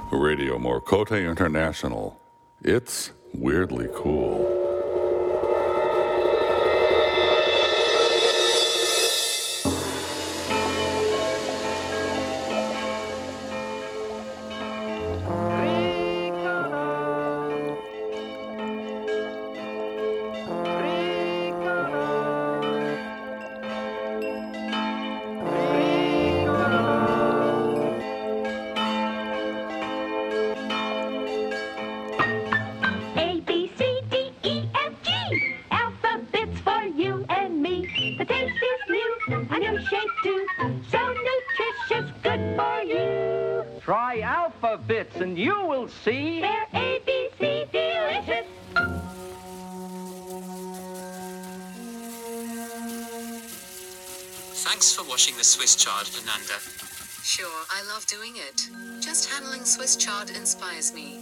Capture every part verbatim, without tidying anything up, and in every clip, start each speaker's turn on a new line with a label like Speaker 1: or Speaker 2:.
Speaker 1: Radio Morcote International. It's weirdly cool.
Speaker 2: And you will see
Speaker 3: they're A B C delicious.
Speaker 4: Thanks for watching the Swiss chard, Ananda.
Speaker 5: Sure, I love doing it. Just handling Swiss chard inspires me.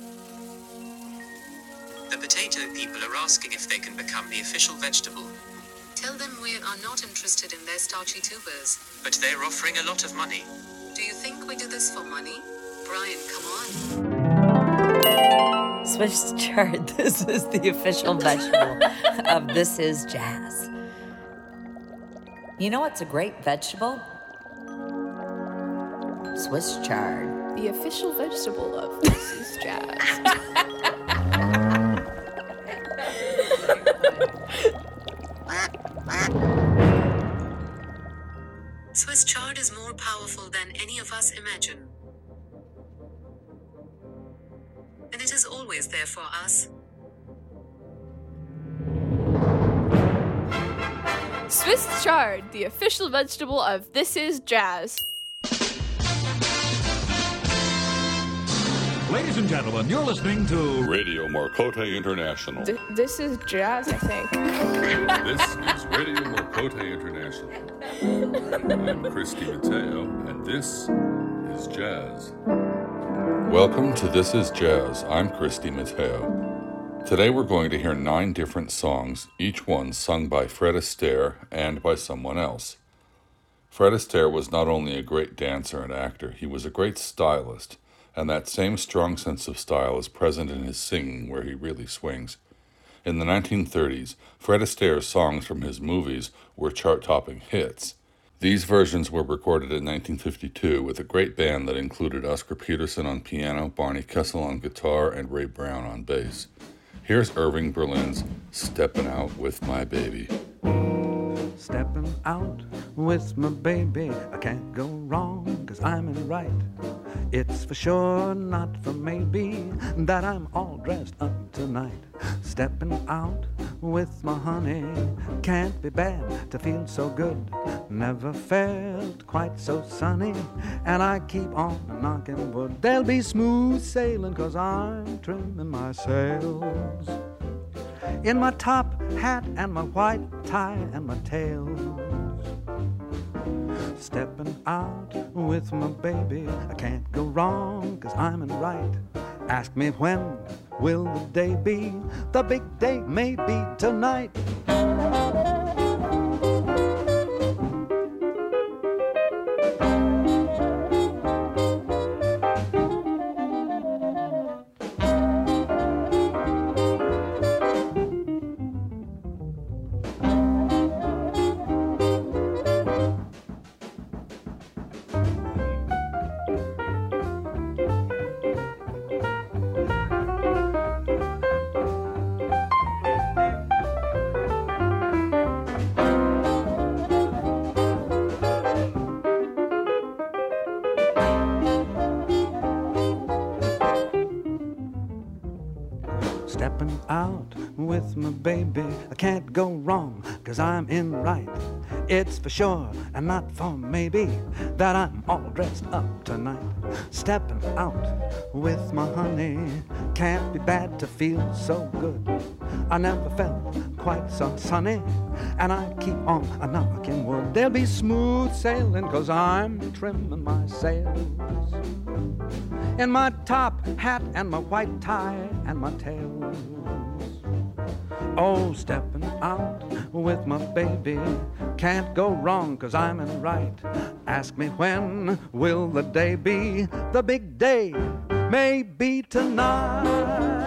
Speaker 4: The potato people are asking if they can become the official vegetable.
Speaker 5: Tell them we are not interested in their starchy tubers.
Speaker 4: But they're offering a lot of money.
Speaker 5: Do you think we do this for money? Brian, come on.
Speaker 6: Swiss chard. This is the official vegetable of This Is Jazz. You know what's a great vegetable? Swiss chard.
Speaker 7: The official vegetable of This Is Jazz.
Speaker 5: Swiss chard is more powerful than any of us imagine. And it is always there for us.
Speaker 7: Swiss chard, the official vegetable of This Is Jazz.
Speaker 8: Ladies and gentlemen, you're listening to
Speaker 1: Radio Morcote International.
Speaker 7: D- this is jazz, I think.
Speaker 1: This is Radio Morcote International. I'm Christy Mateo, and this is Jazz. Welcome to This Is Jazz. I'm Christy Mateo. Today we're going to hear nine different songs, each one sung by Fred Astaire and by someone else. Fred Astaire was not only a great dancer and actor, he was a great stylist, and that same strong sense of style is present in his singing, where he really swings. In the nineteen thirties, Fred Astaire's songs from his movies were chart-topping hits. These versions were recorded in nineteen fifty-two with a great band that included Oscar Peterson on piano, Barney Kessel on guitar, and Ray Brown on bass. Here's Irving Berlin's Steppin' Out With My Baby.
Speaker 9: Stepping out with my baby, I can't go wrong, cause I'm in right. It's for sure, not for maybe, that I'm all dressed up tonight. Stepping out with my honey, can't be bad to feel so good. Never felt quite so sunny, and I keep on knocking wood. There'll be smooth sailing, cause I'm trimming my sails. In my top hat and my white tie and my tails. Stepping out with my baby, I can't go wrong, cause I'm in right. Ask me when will the day be, the big day may be tonight. Stepping out with my baby, I can't go wrong, cause I'm in right. It's for sure and not for maybe that I'm all dressed up tonight. Stepping out with my honey, can't be bad to feel so good. I never felt quite so sunny, and I keep on a knocking wood. There'll be smooth sailing, cause I'm trimming my sails. In my top hat and my white tie and my tails. Oh, stepping out with my baby, can't go wrong, cause I'm in right. Ask me when will the day be, the big day maybe tonight.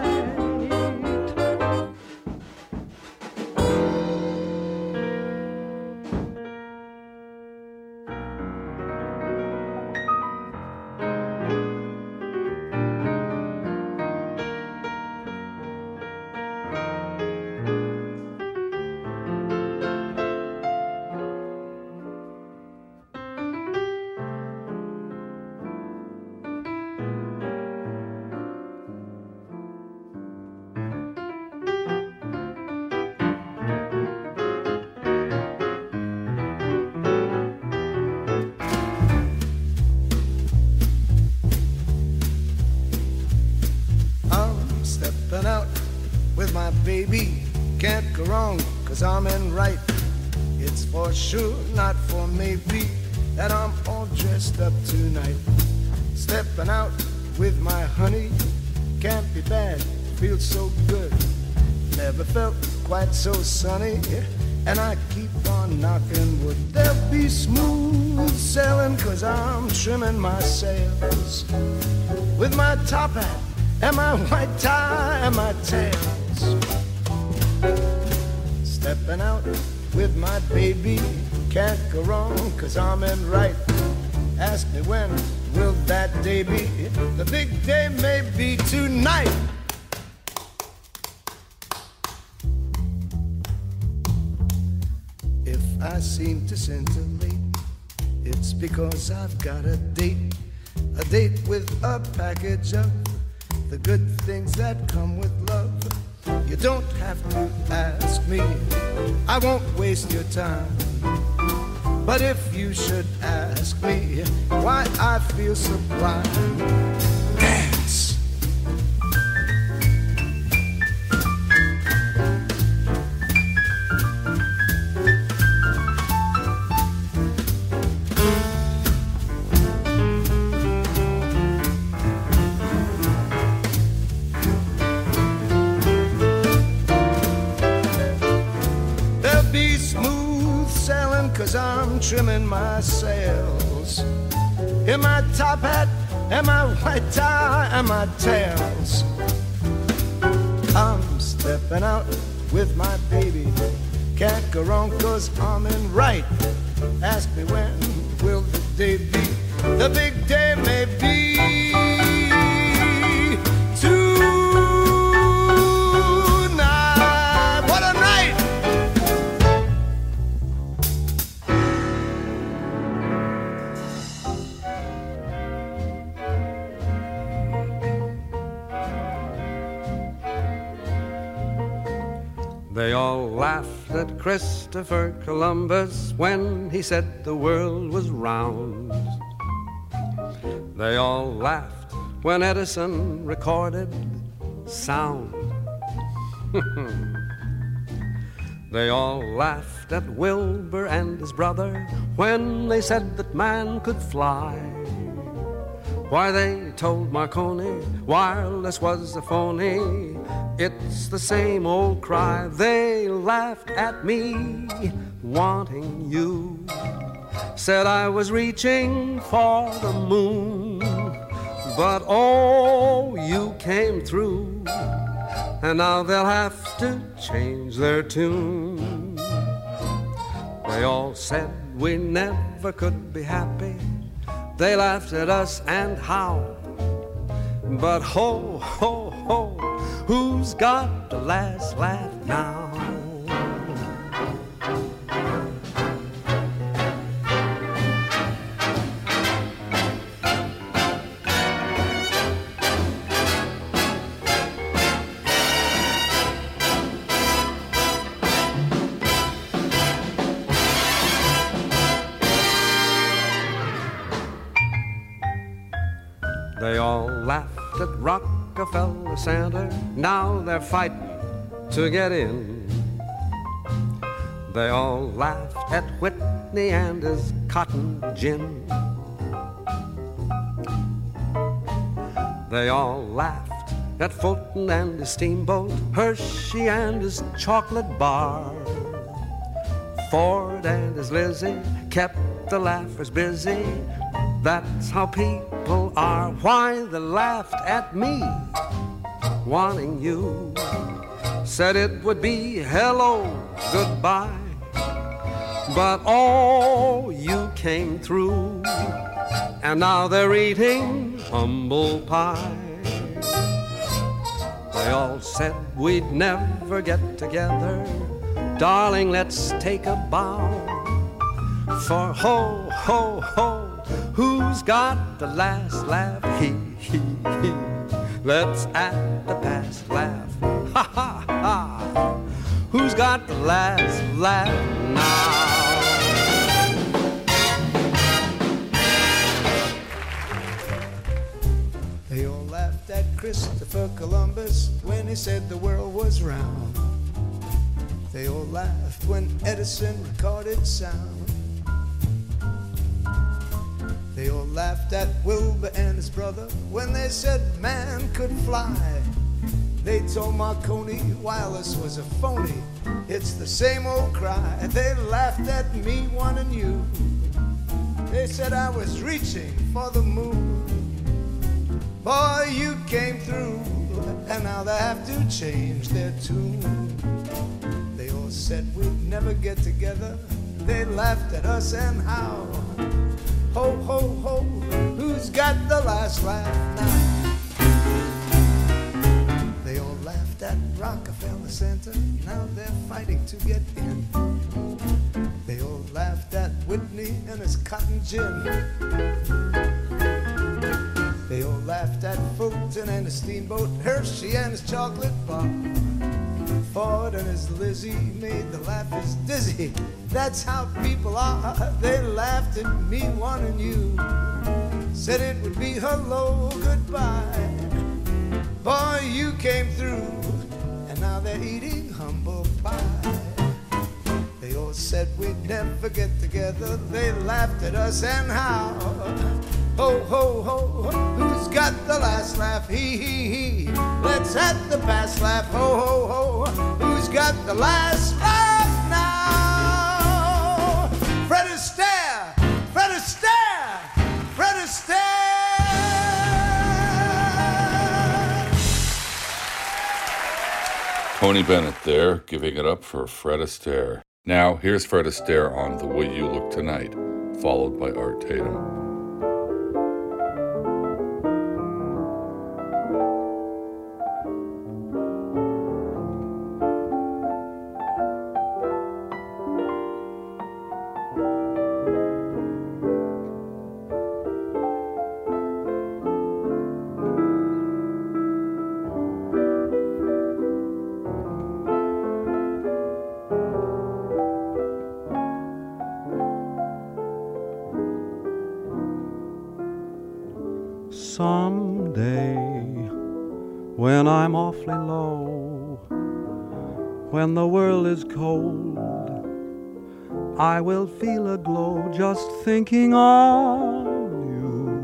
Speaker 10: Baby, can't go wrong, cause I'm in right. It's for sure, not for maybe, that I'm all dressed up tonight. Stepping out with my honey, can't be bad, feels so good. Never felt quite so sunny, and I keep on knocking wood. There'll be smooth sailing, cause I'm trimming my sails with my top hat and my white tie and my tails. Stepping out with my baby, can't go wrong, cause I'm in right. Ask me when will that day be? The big day may be tonight. If I seem to scintillate, it's because I've got a date. A date with a package of the good things that come with love. You don't have to ask me, I won't waste your time. But if you should ask me why I feel sublime, dance. Cause I'm trimming my sails in my top hat and my white tie and my tails. I'm stepping out with my baby, can't go wrong cause I'm in right. Ask me when will the day be? The big day may be tonight. What a night!
Speaker 9: They all laughed at Christopher Columbus when he said the world was round. They all laughed when Edison recorded sound. They all laughed at Wilbur and his brother when they said that man could fly. Why, they told Marconi wireless was a phony. It's the same old cry. They laughed at me, wanting you. Said I was reaching for the moon. But oh, you came through. And now they'll have to change their tune. They all said we never could be happy. They laughed at us and how. But ho, ho, ho, who's got the last laugh now? They all laughed at Rockefeller Center. Now they're fighting to get in. They all laughed at Whitney and his cotton gin. They all laughed at Fulton and his steamboat, Hershey and his chocolate bar. Ford and his Lizzie kept the laughers busy. That's how people are. Why they laughed at me, wanting you. Said it would be hello, goodbye. But oh, you came through. And now they're eating humble pie. They all said we'd never get together. Darling, let's take a bow. For ho, ho, ho, who's got the last laugh? He, he, he. Let's add the past laugh. Ha, ha, ha. Who's got the last laugh now?
Speaker 10: They all laughed at Christopher Columbus when he said the world was round. They all laughed when Edison recorded sound. They all laughed at Wilbur and his brother when they said man could fly. They told Marconi wireless was a phony. It's the same old cry. They laughed at me wanting you. They said I was reaching for the moon. Boy, you came through, and now they have to change their tune. They all said we'd never get together. They laughed at us and how. Ho, ho, ho, who's got the last laugh now? They all laughed at Rockefeller Center. Now they're fighting to get in. They all laughed at Whitney and his cotton gin. They all laughed at Fulton and his steamboat, Hershey and his chocolate bar. Ford and his Lizzie made the laughers dizzy. That's how people are. They laughed at me wanting you. Said it would be hello, goodbye. Boy, you came through, and now they're eating humble pie. They all said we'd never get together. They laughed at us and how. Ho, ho, ho, who's got the last laugh? He, he, he. Let's have the past laugh. Ho, ho, ho, who's got the last laugh now? Fred Astaire, Fred Astaire, Fred Astaire.
Speaker 1: Tony Bennett there, giving it up for Fred Astaire. Now, here's Fred Astaire on The Way You Look Tonight, followed by Art Tatum.
Speaker 9: Someday, when I'm awfully low, when the world is cold, I will feel a glow just thinking of you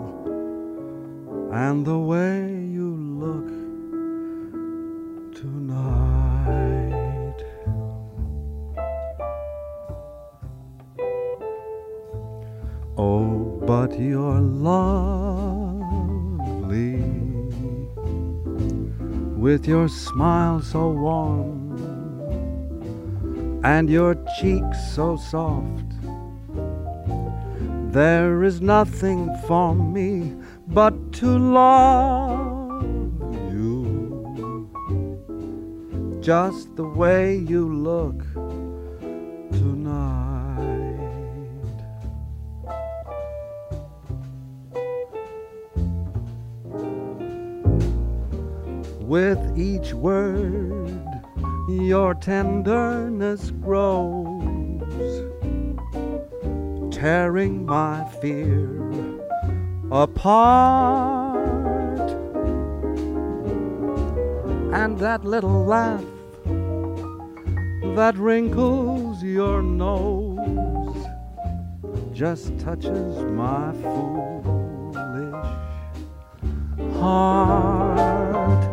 Speaker 9: and the way you look tonight. Oh, but you're lovely, with your smile so warm and your cheeks so soft. There is nothing for me but to love you, just the way you look tonight. With each word, your tenderness grows, tearing my fear apart. And that little laugh that wrinkles your nose just touches my foolish heart.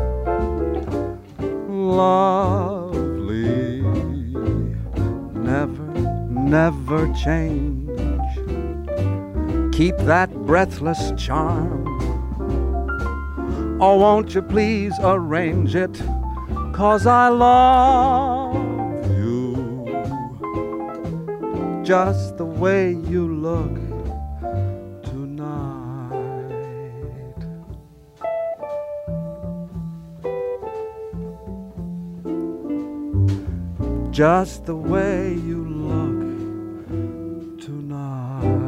Speaker 9: Lovely, never, never change. keep that breathless charm? Or won't you please arrange it, 'cause I love you just the way you look tonight. Just the way you look tonight.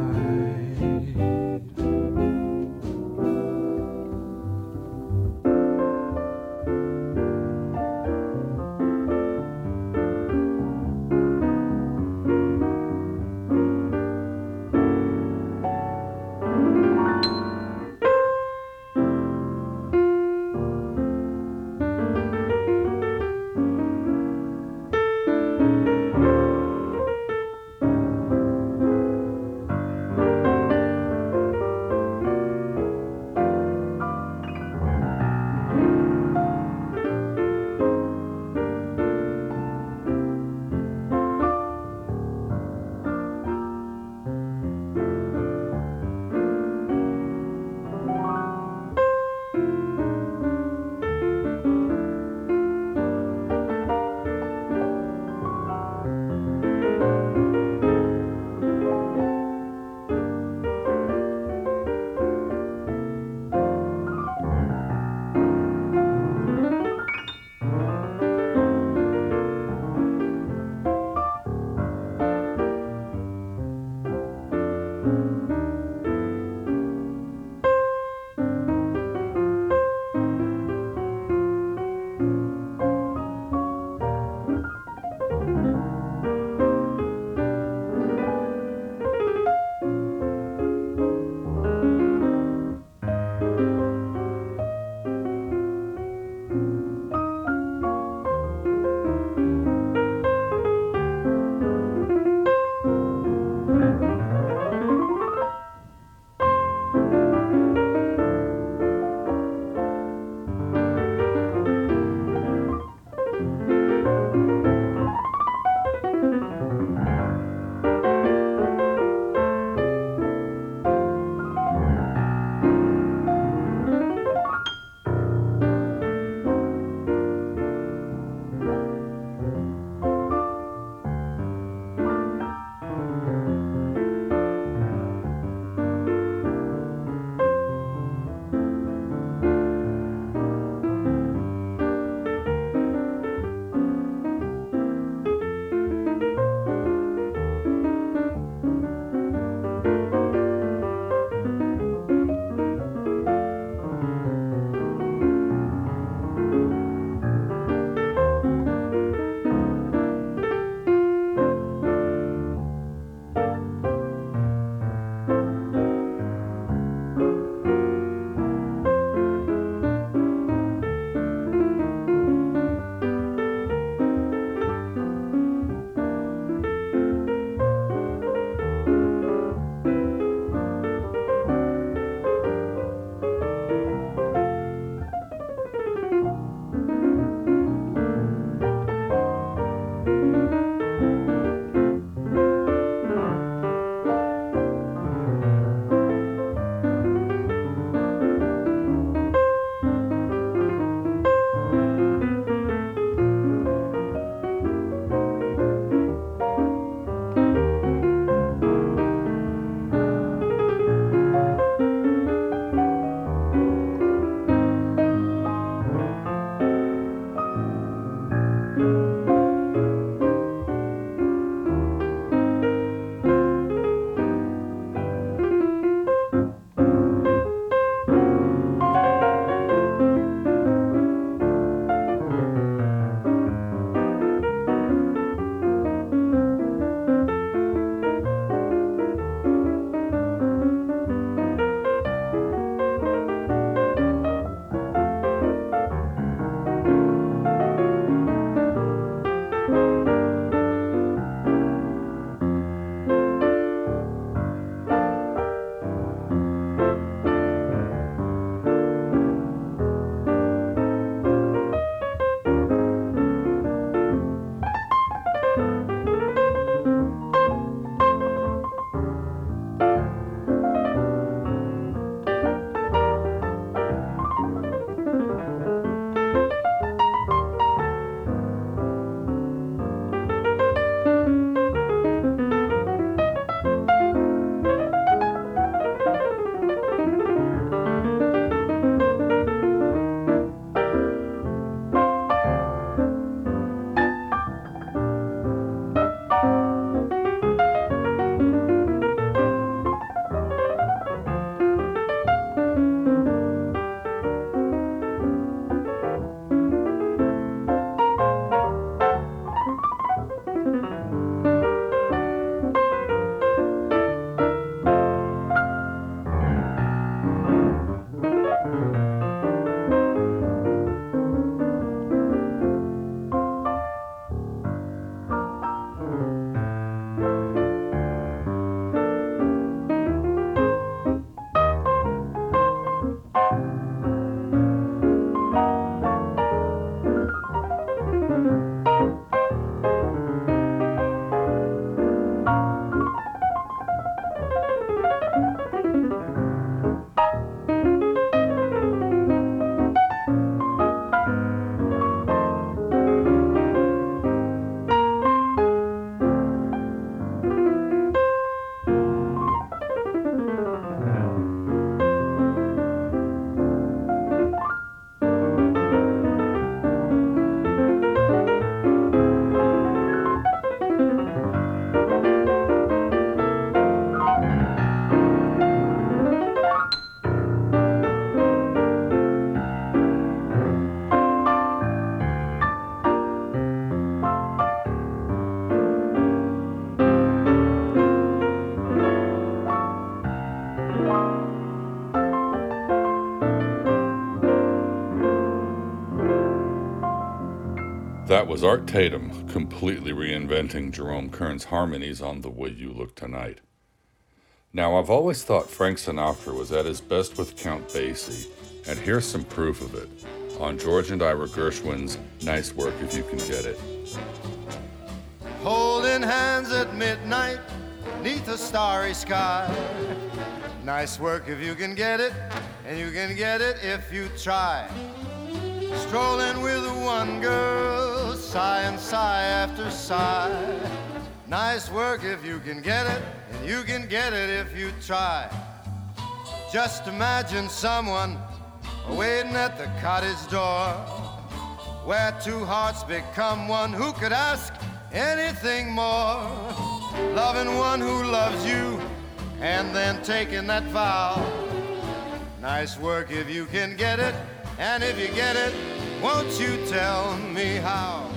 Speaker 1: That was Art Tatum completely reinventing Jerome Kern's harmonies on The Way You Look Tonight. Now, I've always thought Frank Sinatra was at his best with Count Basie, and here's some proof of it on George and Ira Gershwin's Nice Work If You Can Get It.
Speaker 10: Holding hands at midnight, neath a starry sky. Nice work if you can get it, and you can get it if you try. Strolling with one girl, sigh and sigh after sigh. Nice work if you can get it, and you can get it if you try. Just imagine someone waiting at the cottage door, where two hearts become one. Who could ask anything more? Loving one who loves you, and then taking that vow. Nice work if you can get it, and if you get it, won't you tell me how?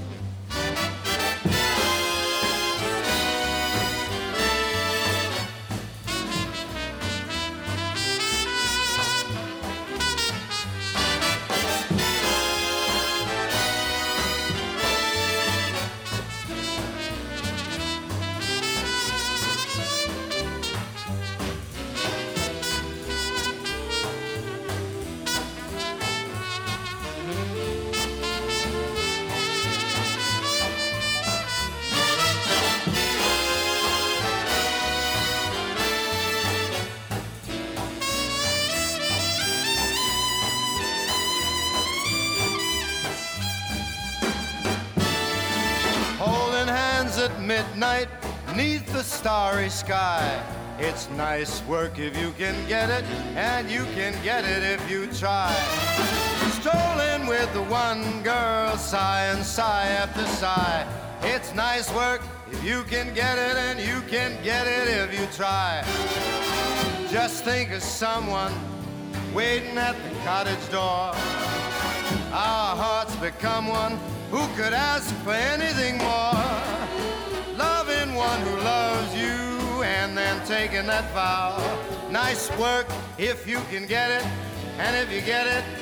Speaker 10: At midnight, neath the starry sky. It's nice work if you can get it, and you can get it if you try. Strolling with the one girl, sigh and sigh after sigh. It's nice work if you can get it, and you can get it if you try. Just think of someone waiting at the cottage door. Our hearts become one. Who could ask for anything more? Loving one who loves you, and then taking that vow. Nice work if you can get it, and if you get it,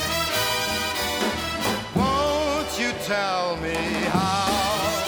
Speaker 10: won't you tell me how?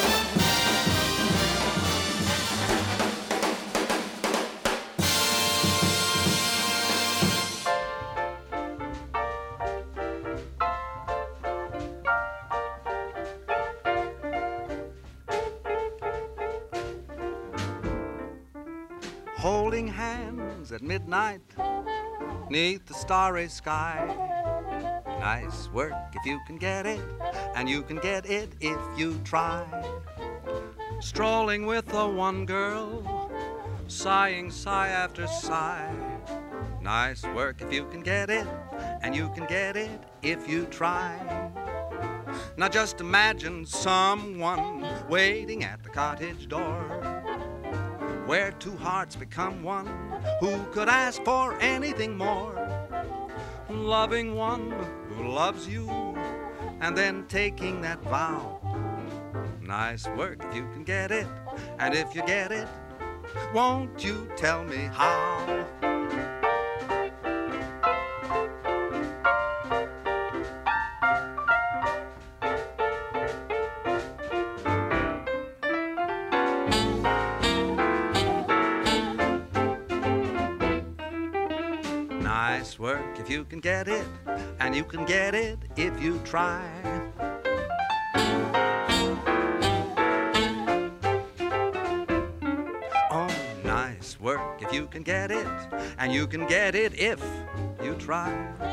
Speaker 9: Holding hands at midnight, neath the starry sky. Nice work if you can get it, and you can get it if you try. Strolling with the one girl, sighing sigh after sigh. Nice work if you can get it, and you can get it if you try. Now just imagine someone waiting at the cottage door, where two hearts become one. Who could ask for anything more? Loving one who loves you, and then taking that vow. Nice work if you can get it, and if you get it, won't you tell me how? Nice work if you can get it, and you can get it if you try. Oh, nice work if you can get it, and you can get it if you try.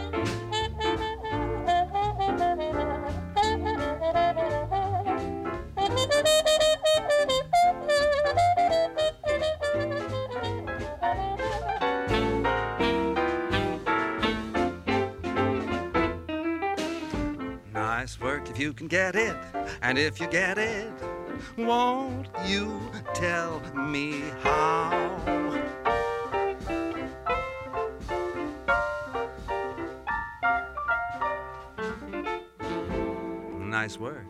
Speaker 9: Nice work if you can get it, and if you get it, won't you tell me how? Nice work.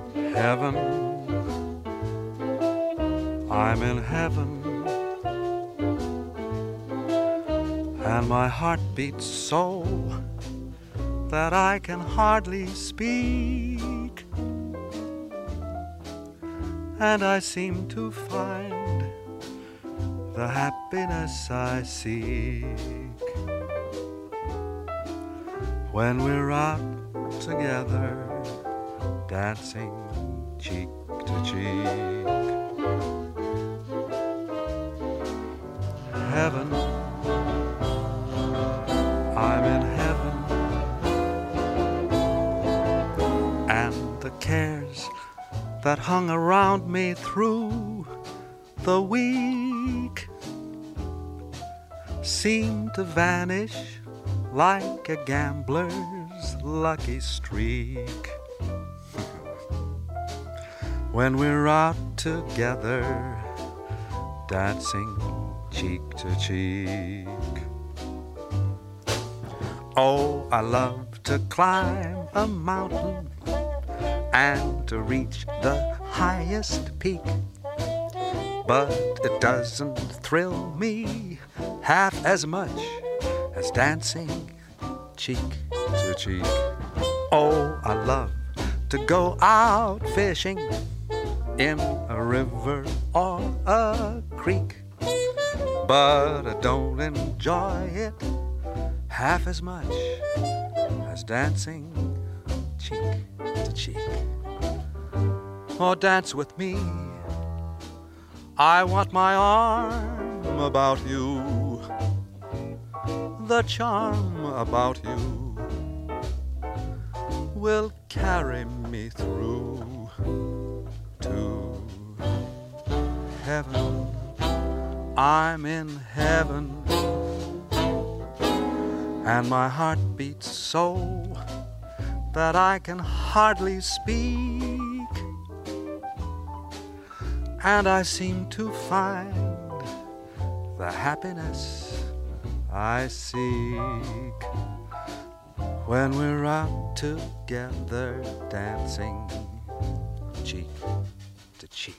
Speaker 9: Heaven, I'm in heaven, and my heart beats so that I can hardly speak, and I seem to find the happiness I seek when we're out together, dancing cheek to cheek. Heaven, I'm in heaven, and the cares that hung around me through the week seem to vanish like a gambler's lucky streak when we're out together, dancing cheek to cheek. Oh, I love to climb a mountain and to reach the highest peak, but it doesn't thrill me half as much as dancing cheek to cheek. Oh, I love to go out fishing in a river or a creek, but I don't enjoy it half as much as dancing cheek to cheek. Oh, dance with me, I want my arm about you, the charm about you will carry me through to heaven. I'm in heaven, and my heart beats so that I can hardly speak, and I seem to find the happiness I seek when we're out together, dancing cheek to cheek.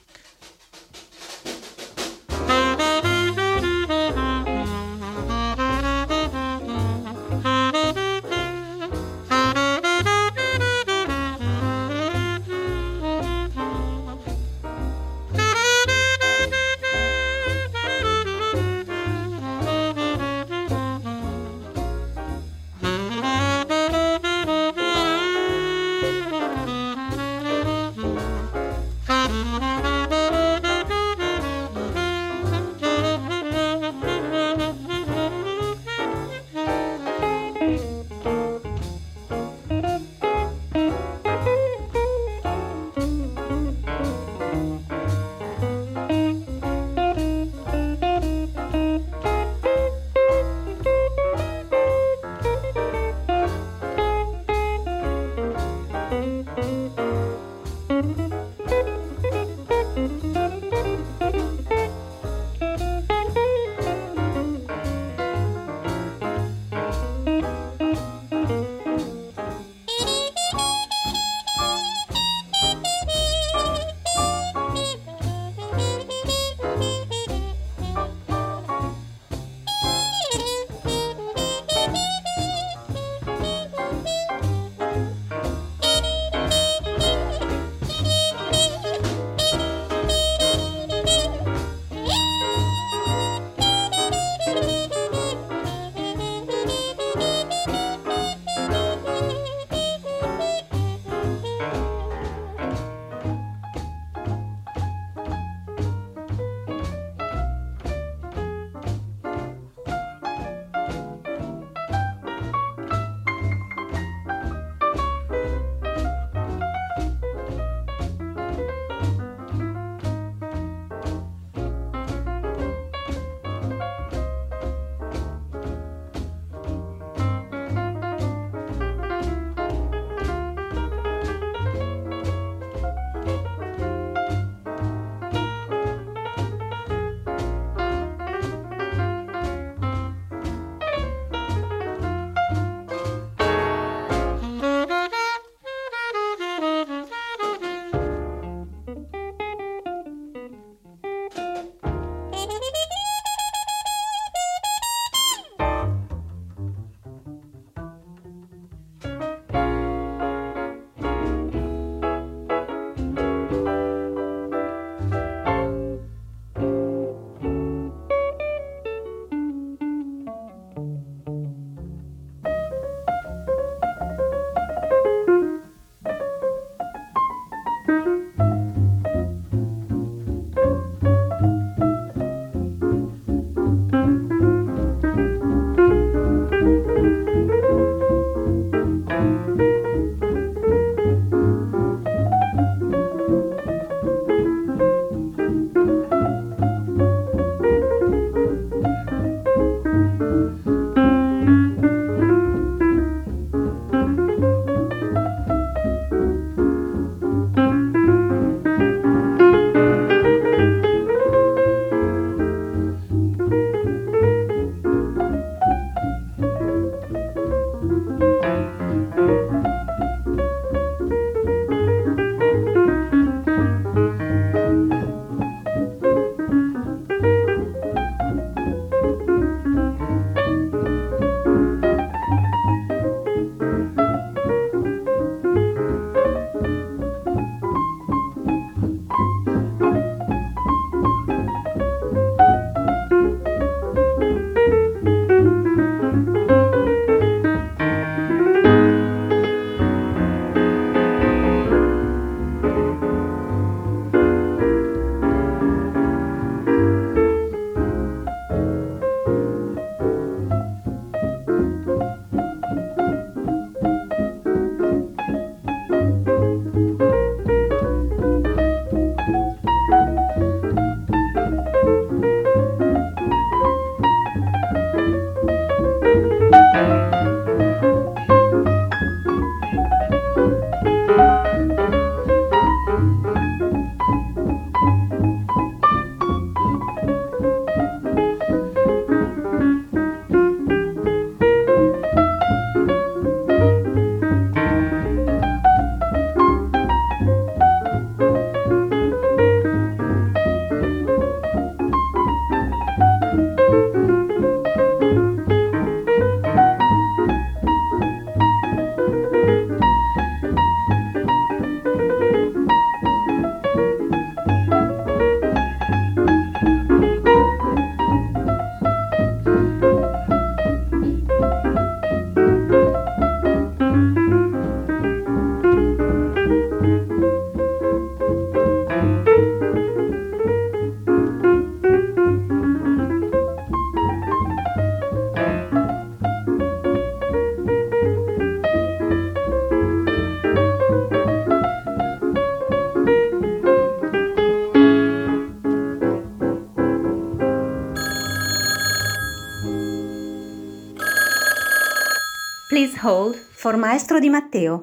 Speaker 11: Please hold for Maestro Di Matteo.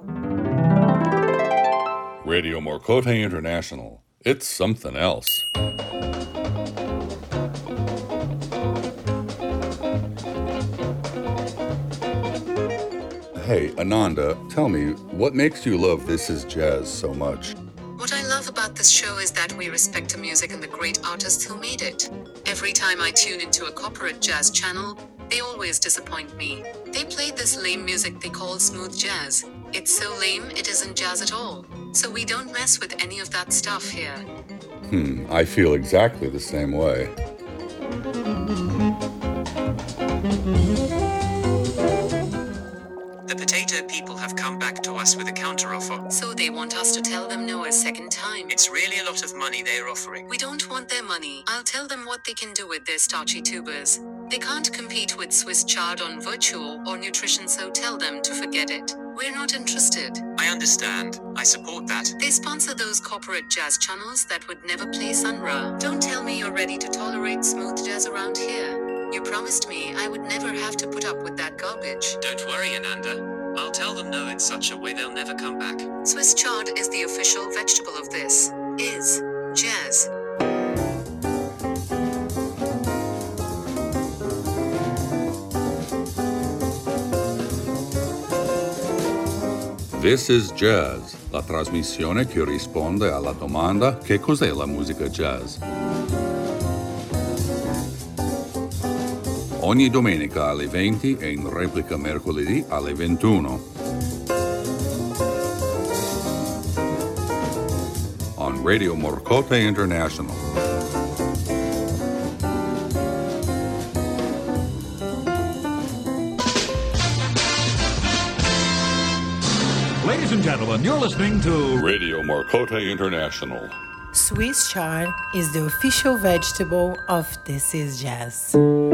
Speaker 1: Radio Morcote International. It's something else. Hey, Ananda, tell me, what makes you love This Is Jazz so much?
Speaker 5: What I love about this show is that we respect the music and the great artists who made it. Every time I tune into a corporate jazz channel, they always disappoint me. They played this lame music they call smooth jazz. It's so lame it isn't jazz at all. So we don't mess with any of that stuff here.
Speaker 1: Hmm, I feel exactly the same way.
Speaker 4: The potato people have come back to us with a counteroffer.
Speaker 5: So they want us to tell them no a second time.
Speaker 4: It's really a lot of money they're offering.
Speaker 5: We don't want their money. I'll tell them what they can do with their starchy tubers. They can't compete with Swiss Chard on Virtual or Nutrition, so tell them to forget it. We're not interested.
Speaker 4: I understand. I support that.
Speaker 5: They sponsor those corporate jazz channels that would never play Sun Ra. Don't tell me you're ready to tolerate smooth jazz around here. You promised me I would never have to put up with that garbage.
Speaker 4: Don't worry, Ananda. I'll tell them no in such a way they'll never come back.
Speaker 5: Swiss chard is the official vegetable of this. Is jazz.
Speaker 1: This is Jazz, la trasmissione che risponde alla domanda che cos'è la musica jazz. Ogni domenica alle venti e in replica mercoledì alle ventuno. On Radio Morcote International.
Speaker 8: Ladies and gentlemen, you're listening to
Speaker 1: Radio Morcote International.
Speaker 12: Swiss chard is the official vegetable of This Is Jazz.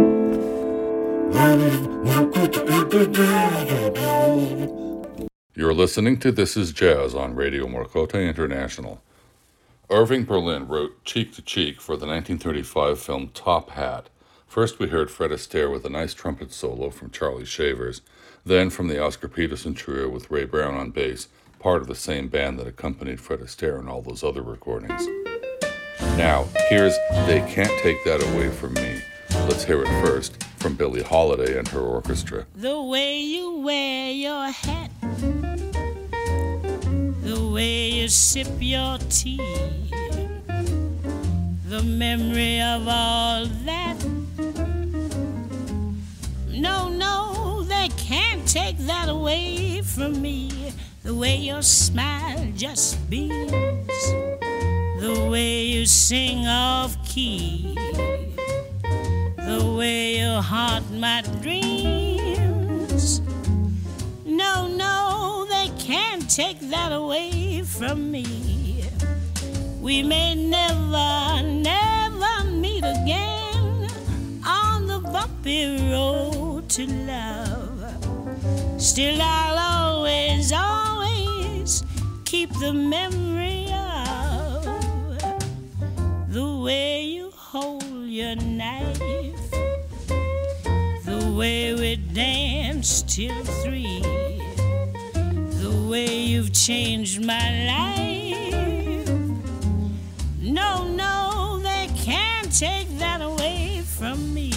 Speaker 1: You're listening to This Is Jazz on Radio Morcote International. Irving Berlin wrote Cheek to Cheek for the nineteen thirty-five film Top Hat. First we heard Fred Astaire with a nice trumpet solo from Charlie Shavers, then from the Oscar Peterson trio with Ray Brown on bass, part of the same band that accompanied Fred Astaire in all those other recordings. Now, here's They Can't Take That Away From Me. Let's hear it first from Billie Holiday and her orchestra.
Speaker 13: The way you wear your hat, the way you sip your tea, the memory of all that. No, no, they can't take that away from me. The way your smile just beams, the way you sing off key, the way you haunt my dreams. No, no, they can't take that away from me. We may never, never meet again on the bumpy road to love. Still I'll always, always keep the memory of the way you hold your knife, the way we danced till three, the way you've changed my life. No, no, they can't take that away from me.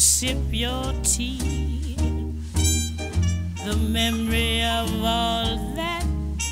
Speaker 13: sip your tea. The memory of all that.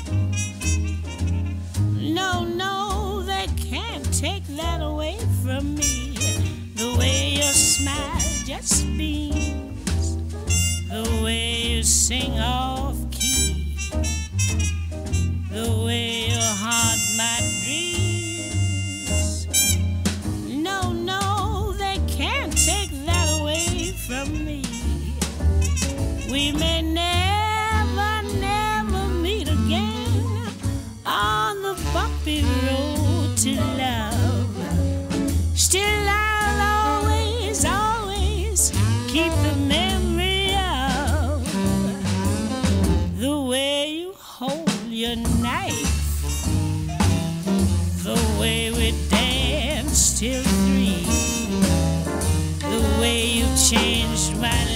Speaker 13: No, no, they can't take that away from me. The way your smile just beams, the way you sing off key, the way you haunt my dreams. No, no, they can't take that away from me. We may never, never meet again on the bumpy road to love. Still I'll always, always keep the memory of the way you hold your knife, the way we danced till three, the way you changed my life.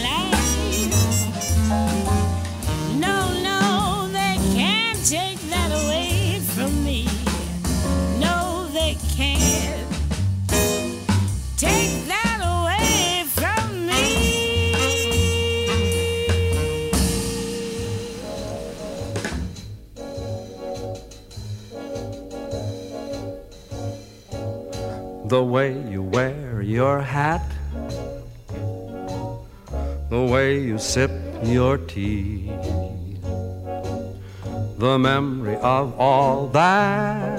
Speaker 13: No, no, they can't take that away from me. No, they can't take that away from me.
Speaker 9: The way you wear your hat, the way you sip your tea, the memory of all that.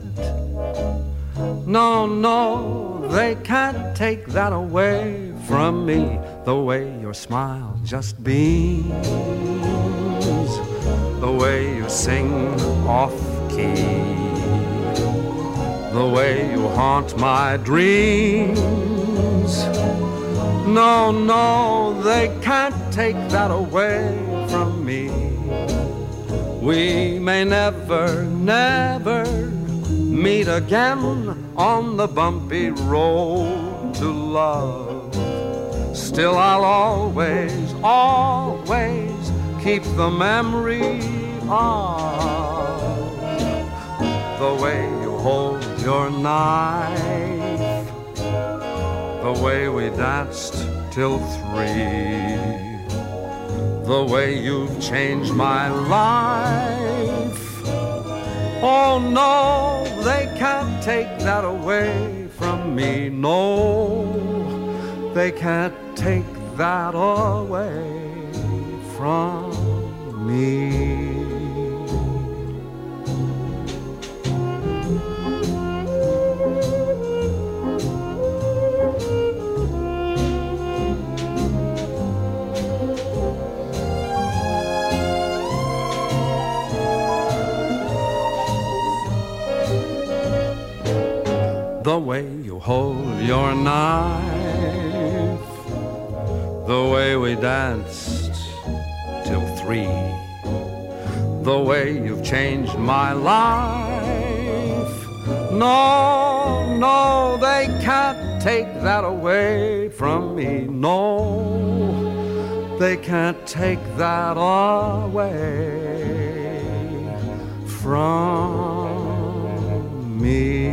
Speaker 9: No, no, they can't take that away from me. The way your smile just beams, the way you sing off key, the way you haunt my dreams. No, no, they can't take that away from me. We may never, never meet again on the bumpy road to love. Still I'll always, always keep the memory of the way you hold your knife, the way we danced till three, the way you've changed my life. Oh no, they can't take that away from me. No, they can't take that away from me. The way you hold your knife, the way we danced till three, the way you've changed my life. No, no, they can't take that away from me. No, they can't take that away from me.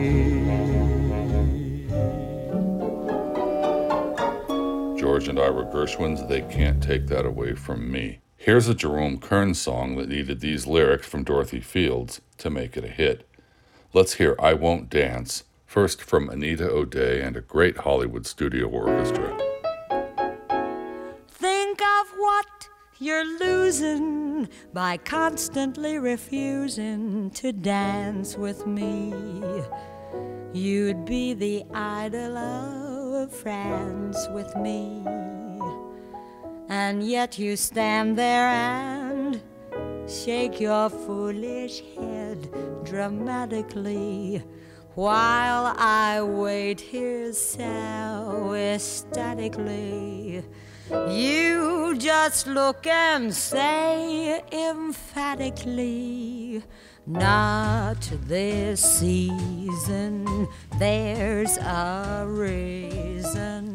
Speaker 1: George and Ira Gershwin's They Can't Take That Away From Me. Here's a Jerome Kern song that needed these lyrics from Dorothy Fields to make it a hit. Let's hear I Won't Dance, first from Anita O'Day and a great Hollywood studio orchestra.
Speaker 14: Think of what you're losing by constantly refusing to dance with me. You'd be the idol of France with me, and yet you stand there and shake your foolish head dramatically while I wait here so ecstatically. You just look and say emphatically, not this season, there's a reason.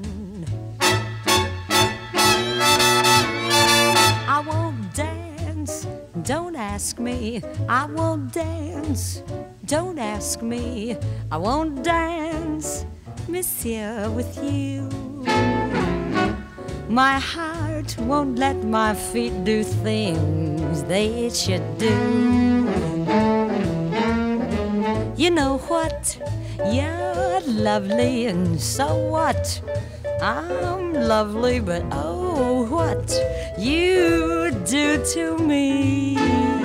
Speaker 14: I won't dance, don't ask me. I won't dance, don't ask me. I won't dance, monsieur, with you. My heart won't let my feet do things they should do. You know what? You're lovely, and so what? I'm lovely, but oh, what you do to me.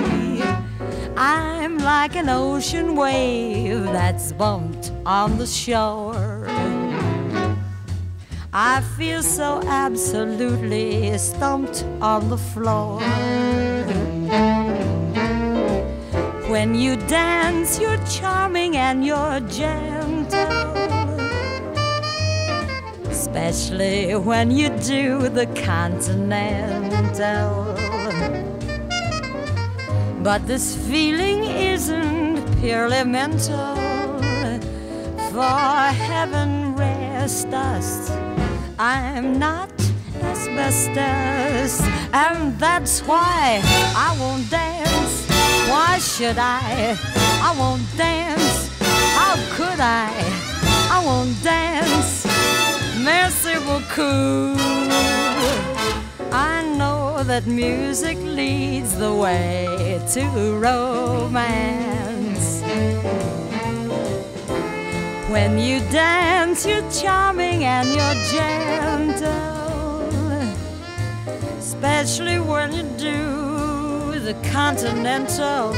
Speaker 14: I'm like an ocean wave that's bumped on the shore. I feel so absolutely stumped on the floor. When you dance, you're charming and you're gentle, especially when you do the continental. But this feeling isn't purely mental, for heaven rest us, I'm not asbestos, and that's why I won't dance. Why should I? I won't dance. How could I? I won't dance. Merci beaucoup. I know that music leads the way to romance. When you dance, you're charming and you're gentle, especially when you do the continental.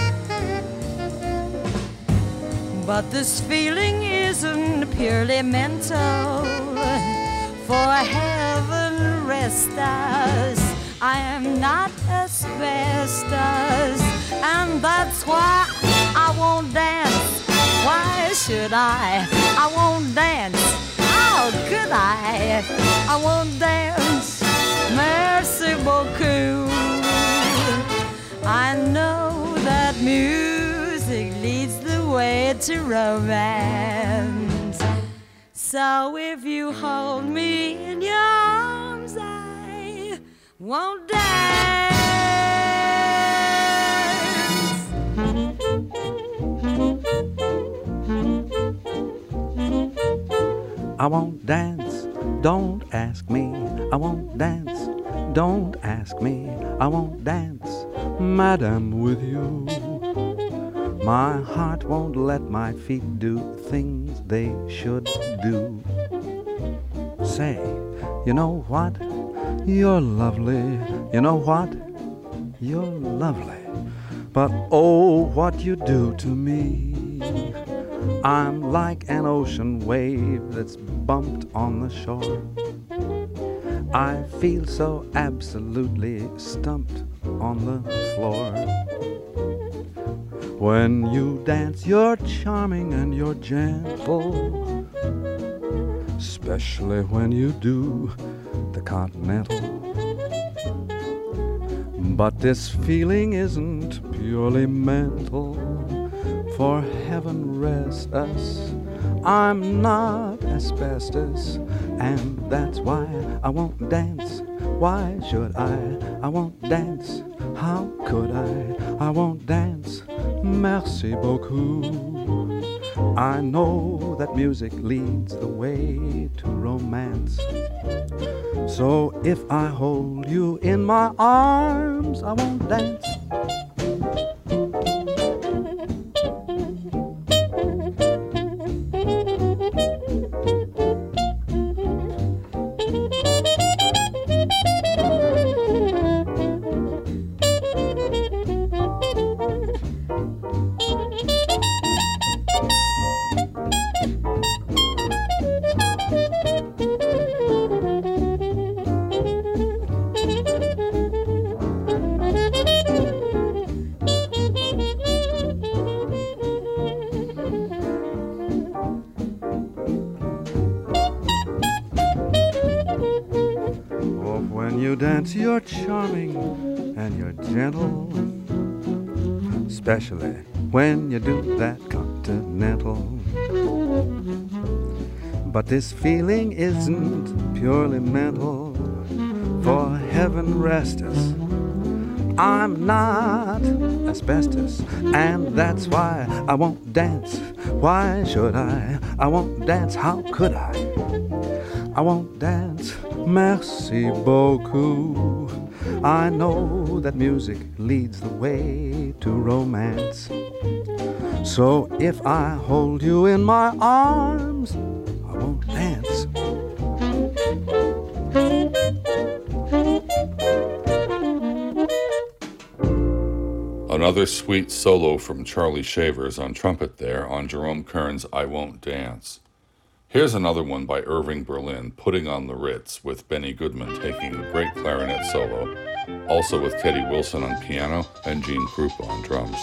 Speaker 14: But this feeling isn't purely mental, for heaven rest us, I am not asbestos, and that's why I won't dance. Why should I? I won't dance. How could I? I won't dance. Merci beaucoup. I know that music leads the way to romance. So if you hold me in your arms, I won't dance.
Speaker 9: I won't dance, don't ask me. I won't dance, don't ask me. I won't dance, madam, with you. My heart won't let my feet do things they should do. Say, you know what? You're lovely. You know what? You're lovely. But oh, what you do to me. I'm like an ocean wave that's bumped on the shore. I feel so absolutely stumped on the floor. When you dance, you're charming and you're gentle, especially when you do the continental. But this feeling isn't purely mental, for heaven rest us, I'm not asbestos, and that's why I won't dance. Why should I? I won't dance. How could I? I won't dance. Merci beaucoup. I know that music leads the way to romance. So if I hold you in my arms, I won't dance. You're charming and you're gentle, especially when you do that continental. But this feeling isn't purely mental, for heaven rest us, I'm not asbestos, and that's why I won't dance. Why should I? I won't dance. How could I? I won't dance. Merci beaucoup. I know that music leads the way to romance. So if I hold you in my arms, I won't dance.
Speaker 1: Another sweet solo from Charlie Shavers on trumpet there on Jerome Kern's I Won't Dance. Here's another one by Irving Berlin, Putting on the Ritz, with Benny Goodman taking a great clarinet solo, also with Teddy Wilson on piano and Gene Krupa on drums.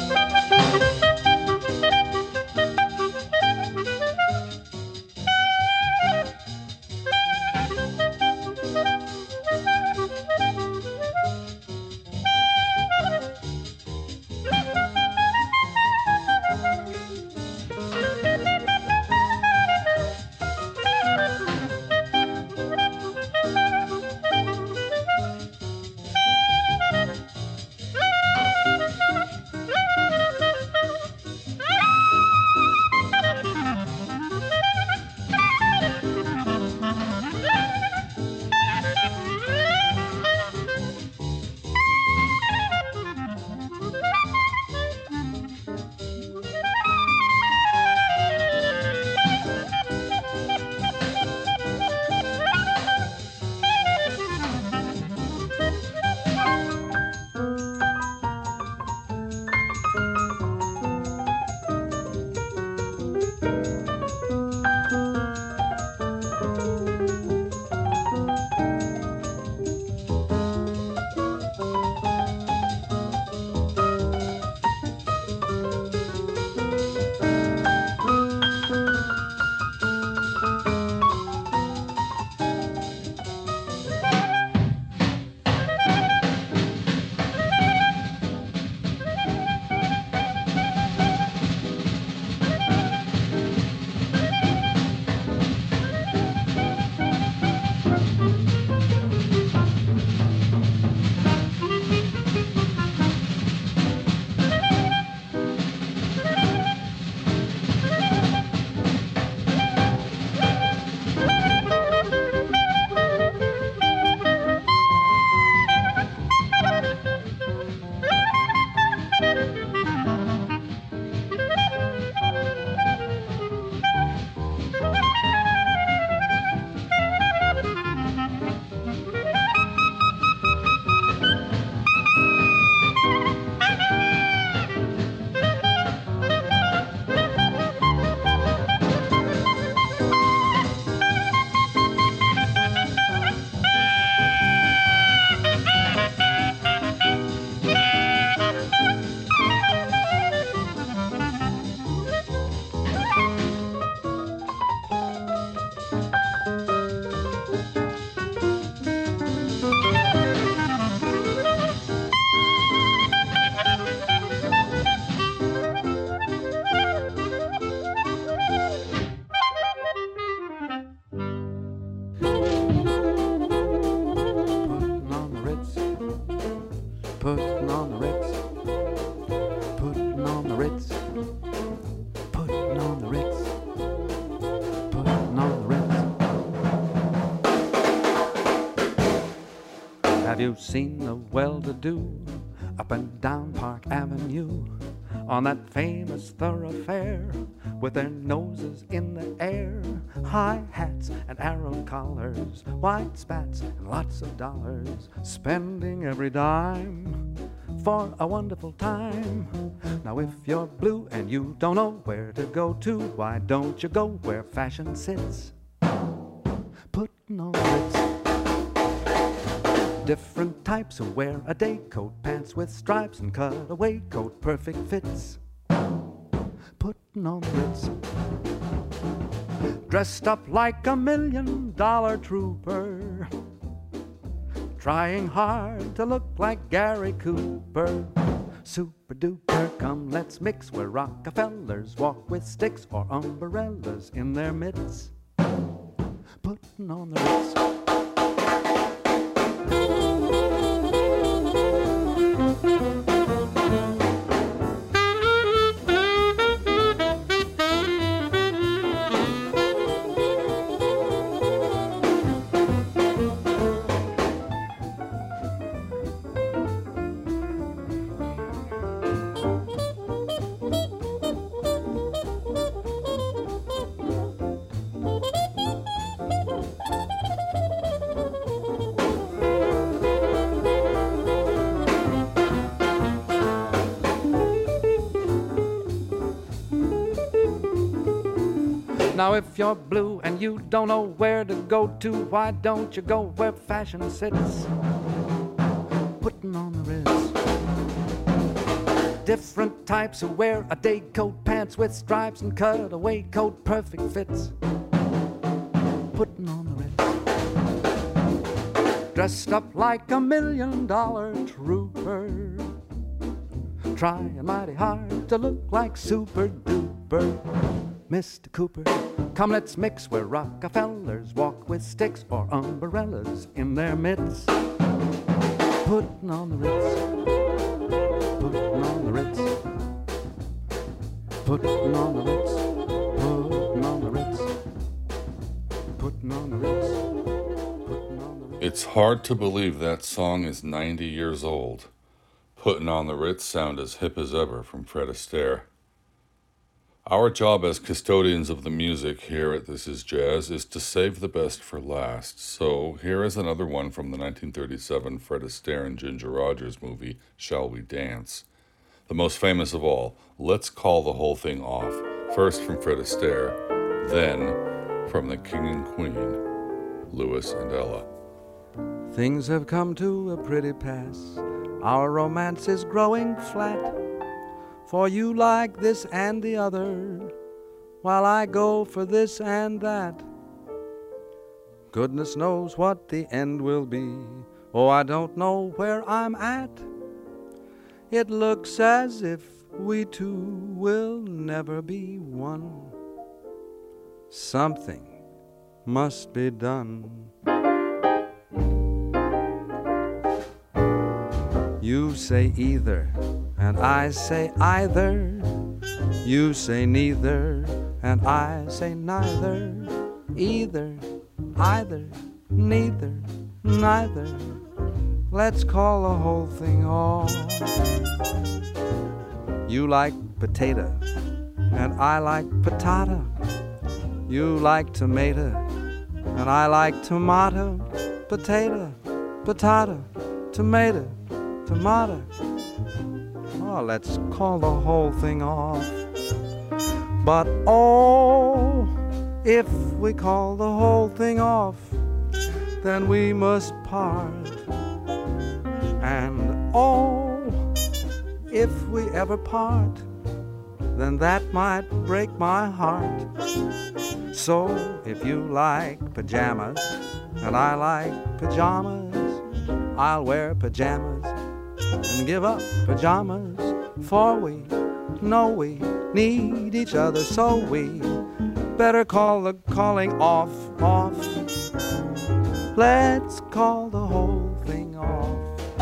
Speaker 9: Putting on the Ritz, putting on the Ritz, putting on the Ritz, putting on the Ritz. Have you seen the well-to-do up and down Park Avenue on that famous thoroughfare with their noses in the air, high hats and arrow collars, white spats and lots of dollars, spending every dime for a wonderful time? Now if you're blue and you don't know where to go to, why don't you go where fashion sits? Putting on Ritz. Different types who wear a day coat, pants with stripes and cutaway coat, perfect fits. Putting on Ritz. Dressed up like a million dollar trooper, trying hard to look like Gary Cooper. Super duper, come let's mix where Rockefellers walk with sticks or umbrellas in their mitts. Putting on the Ritz. Now if you're blue and you don't know where to go to, why don't you go where fashion sits? Putting on the Ritz. Different types who wear a day coat, pants with stripes and cutaway coat, perfect fits. Putting on the Ritz. Dressed up like a million dollar trooper, trying mighty hard to look like super duper. Mister Cooper, come let's mix where Rockefellers walk with sticks or umbrellas in their mitts. Putting on the Ritz. Putting on the Ritz. Putting on the Ritz. Putting on the Ritz. Putting on the Ritz. Putting on the Ritz.
Speaker 1: It's hard to believe that song is ninety years old. Putting on the Ritz sound as hip as ever from Fred Astaire. Our job as custodians of the music here at This Is Jazz is to save the best for last. So here is another one from the nineteen thirty-seven Fred Astaire and Ginger Rogers movie, Shall We Dance? The most famous of all, Let's Call the Whole Thing Off. First from Fred Astaire, then from the King and Queen, Louis and Ella.
Speaker 9: Things have come to a pretty pass. Our romance is growing flat. For you like this and the other, while I go for this and that. Goodness knows what the end will be. Oh, I don't know where I'm at. It looks as if we two will never be one. Something must be done. You say either, and I say either. You say neither, and I say neither. Either, either, neither, neither. Let's call the whole thing off. You like potato, and I like patata. You like tomato, and I like tomato. Potato, patata, tomato, tomato. Oh, let's call the whole thing off. But oh, if we call the whole thing off, then we must part. And oh, if we ever part, then that might break my heart. So if you like pajamas and I like pajamas, I'll wear pajamas and give up pajamas. For we know we need each other, so we better call the calling off, off. Let's call the whole thing off.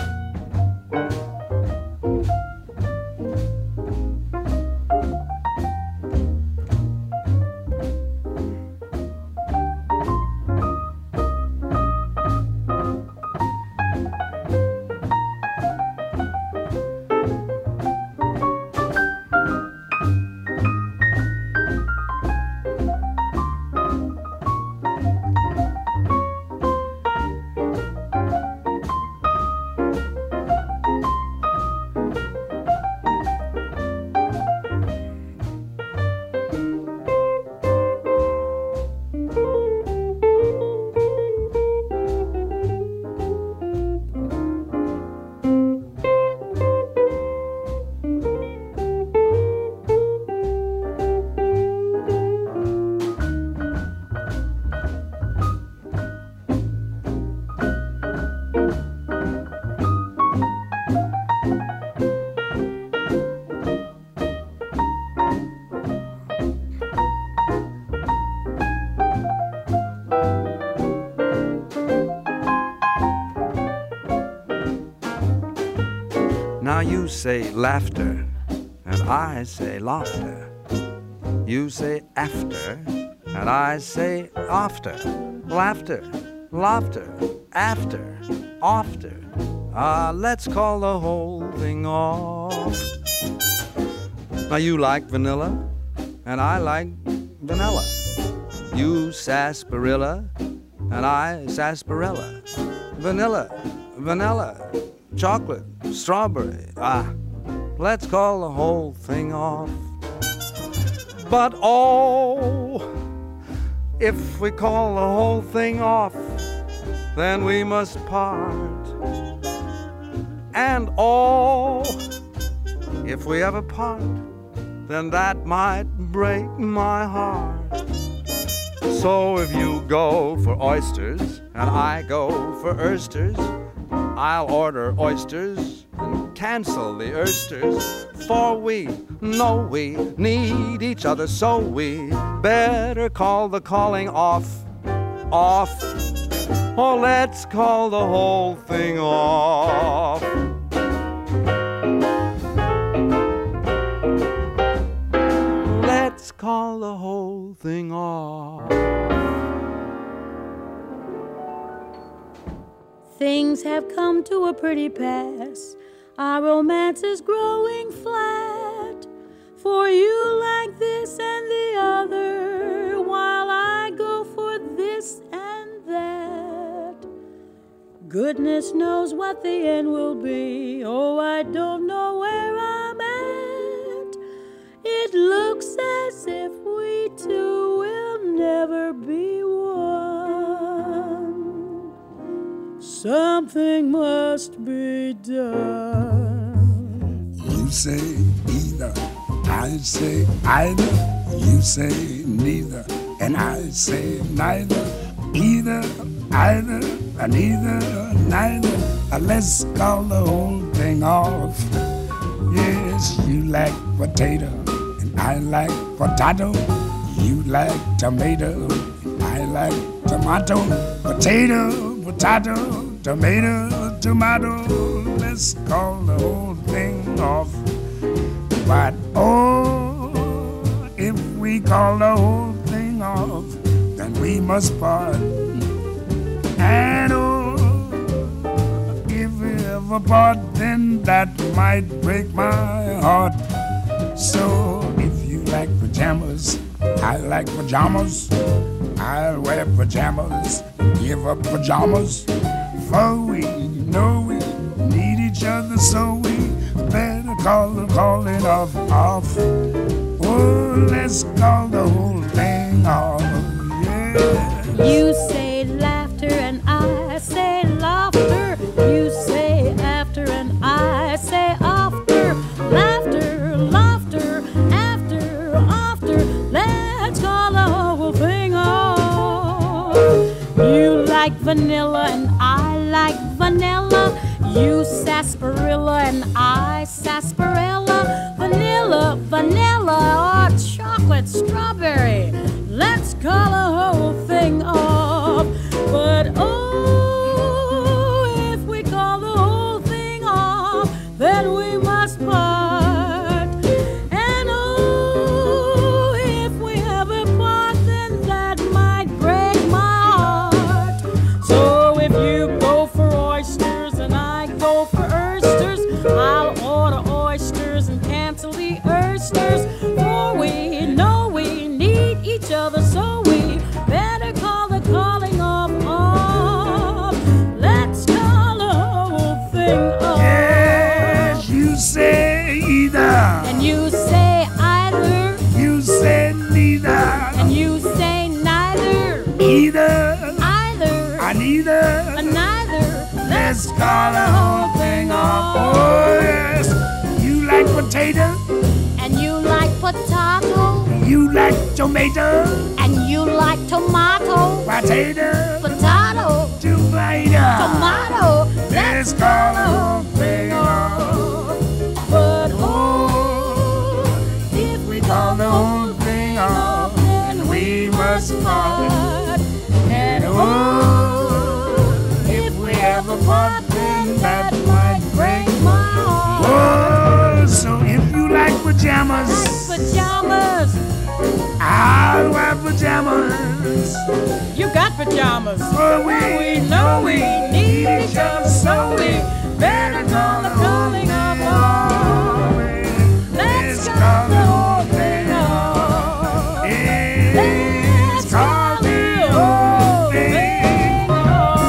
Speaker 9: Now you say laughter, and I say laughter. You say after, and I say after. Laughter, laughter, after, after. Ah, uh, let's call the whole thing off. Now you like vanilla, and I like vanilla. You sarsaparilla, and I sarsaparilla. Vanilla, vanilla, chocolate, strawberry. Ah, let's call the whole thing off. But oh, If we call the whole thing off, then we must part. And oh, if we ever part, then that might break my heart. So if you go for oysters and I go for oysters, I'll order oysters and cancel the oysters. For we know we need each other, so we better call the calling off, off. Or let's call the whole thing off. Let's call the whole thing off.
Speaker 14: Things have come to a pretty pass. Our romance is growing flat. For you like this and the other, while I go for this and that. Goodness knows what the end will be. Oh, I don't know where I'm at. It looks as if we two will never be one. Something must be done.
Speaker 15: You say either, I say either. You say neither, and I say neither. Either, either, and either, neither. Uh, let's call the whole thing off. Yes, you like potato, and I like potato. You like tomato, and I like tomato. Potato, potato, tomato, tomato. Let's call the whole thing off. But oh, if we call the whole thing off, then we must part. And oh, if we ever part, then that might break my heart. So if you like pajamas, I like pajamas. I'll wear pajamas, give up pajamas. For we know we need each other, so we better call the calling off, off. Oh, let's call the whole thing off, yeah.
Speaker 14: You say laughter and I say laughter. You say after and I say after. Laughter, laughter, after, after. Let's call the whole thing off. You like vanilla and I like vanilla. You sarsaparilla and I sarsaparilla. Vanilla, vanilla, or chocolate strawberry. Let's call the whole thing off. But oh, if we call the whole thing off, then we must part. And oh, if we ever part, then that might break my heart. So if you go for oysters and I go for oysters, I'll order oysters and cancel the oysters. For we know we need each other, so we better call the calling off, off. Let's call the whole thing off.
Speaker 15: Yes, you say either,
Speaker 14: and you say either.
Speaker 15: You say neither,
Speaker 14: and you say neither.
Speaker 15: Either,
Speaker 14: either,
Speaker 15: and neither,
Speaker 14: and neither.
Speaker 15: Let's call the whole thing off. Oh yes, you like potato,
Speaker 14: and you like potato.
Speaker 15: You like tomato,
Speaker 14: and you like tomato.
Speaker 15: Potato,
Speaker 14: potato,
Speaker 15: tomato,
Speaker 14: tomato.
Speaker 15: Let's call the whole thing off.
Speaker 14: But oh, if we
Speaker 15: call the whole thing off, then we must part. And oh, if we ever part, then that might break my heart. Oh, so if you like pajamas,
Speaker 14: pajamas,
Speaker 15: I'll wear pajamas.
Speaker 14: You got pajamas.
Speaker 15: For we,
Speaker 14: we know we need each other, so we better call the calling off. Let's call the whole thing off. Let's call the whole thing off.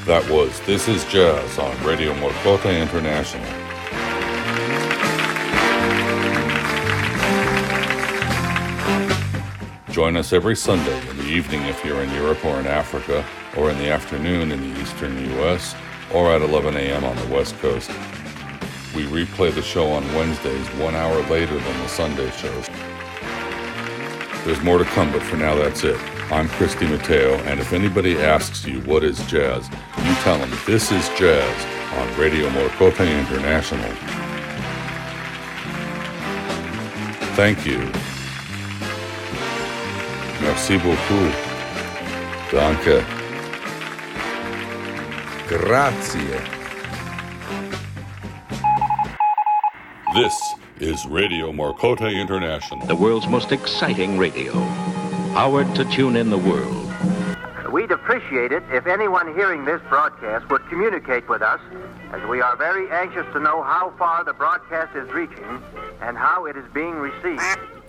Speaker 1: That was This Is Jazz on Radio Morcote International. Join us every Sunday in the evening if you're in Europe or in Africa, or in the afternoon in the eastern U S, or at eleven a.m. on the West Coast. We replay the show on Wednesdays one hour later than the Sunday shows. There's more to come, but for now that's it. I'm Christy Mateo, and if anybody asks you what is jazz, you tell them this is jazz on Radio Morcote International. Thank you. Merci beaucoup. Danke. Grazie. This is Radio Morcote International.
Speaker 2: The world's most exciting radio. Powered to tune in the world.
Speaker 16: We'd appreciate it if anyone hearing this broadcast would communicate with us, as we are very anxious to know how far the broadcast is reaching and how it is being received.